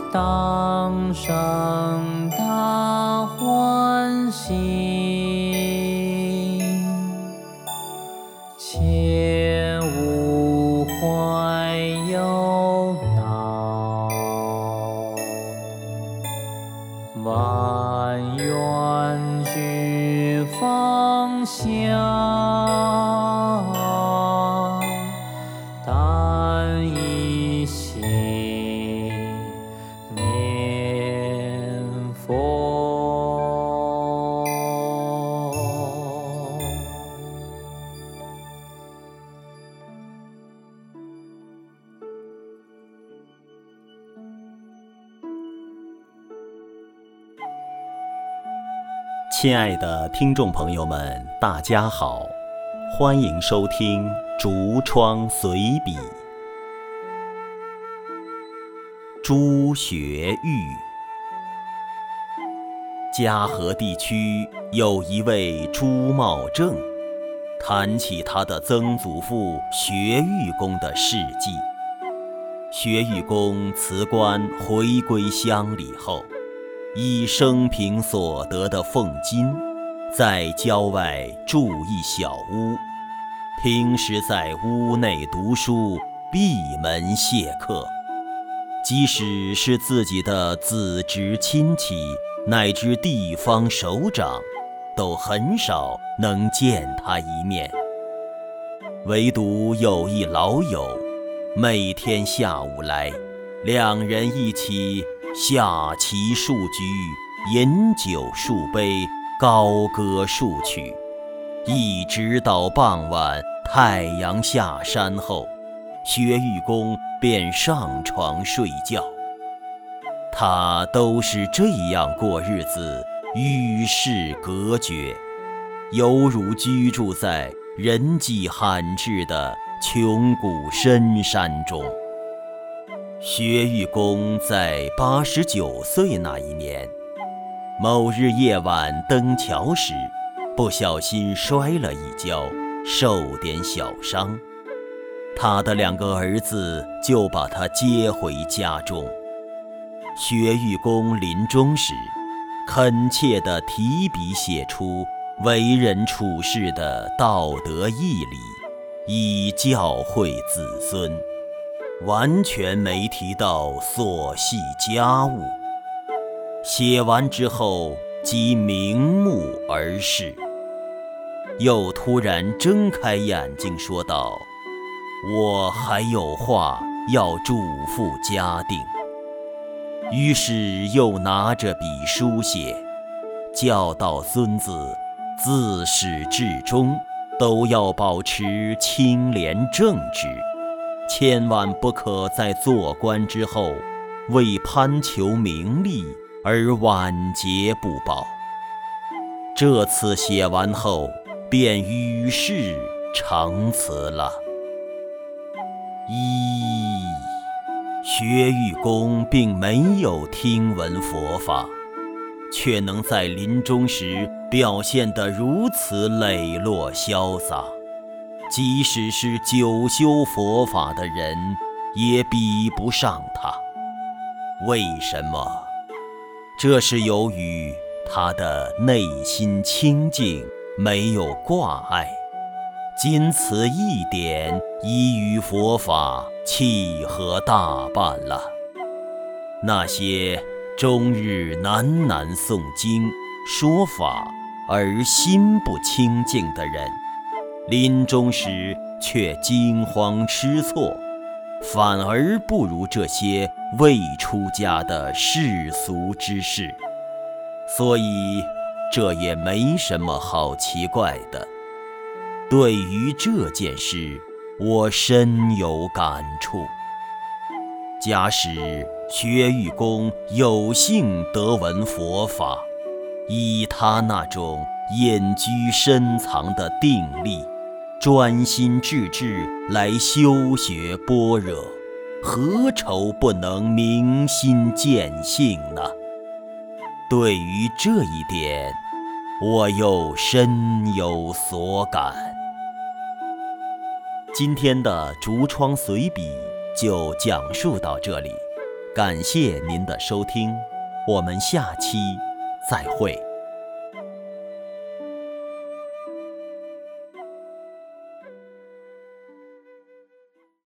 当生大欢喜，切勿怀忧恼，万愿俱放下，但一心念佛。 亲爱的听众朋友们，大家好，欢迎收听竹窗随笔。朱学玉。嘉禾地区有一位朱茂正，谈起他的曾祖父学玉公的事迹。学玉公辞官回归乡里后，以生平所得的俸金，在郊外筑一小屋，平时在屋内读书，闭门谢客。即使是自己的子侄亲戚乃至地方首长，都很少能见他一面。唯独有一老友，每天下午来，两人一起下棋数局，饮酒数杯，高歌数曲，一直到傍晚太阳下山后，学玉公便上床睡觉。他都是这样过日子，与世隔绝，犹如居住在人迹罕至的穷谷深山中。学玉公在89岁那一年，某日夜晚登桥时，不小心摔了一跤，受点小伤。他的2个儿子就把他接回家中。学玉公临终时，恳切地提笔写出为人处事的道德义理，以教诲子孙，完全没提到琐细家务。写完之后即瞑目而逝，又突然睁开眼睛说道：“我还有话要嘱咐家定。”于是又拿着笔书写，教导孙子自始至终都要保持清廉正直，千万不可在做官之后为攀求名利而晚节不保。这次写完后便与世长辞了。学玉公并没有听闻佛法，却能在临终时表现得如此磊落潇洒，即使是久修佛法的人也比不上他。为什么？这是由于他的内心清净，没有挂碍，仅此一点已与佛法契合大半了。那些终日喃喃诵经说法而心不清净的人，临终时却惊慌失措，反而不如这些未出家的世俗之士。所以这也没什么好奇怪的。对于这件事，我深有感触。假使学玉公有幸得闻佛法，以他那种隐居深藏的定力，专心致志来修学般若，何愁不能明心见性呢？对于这一点，我又深有所感。今天的竹窗随笔就讲述到这里， 感谢您的收听，我们下期再会。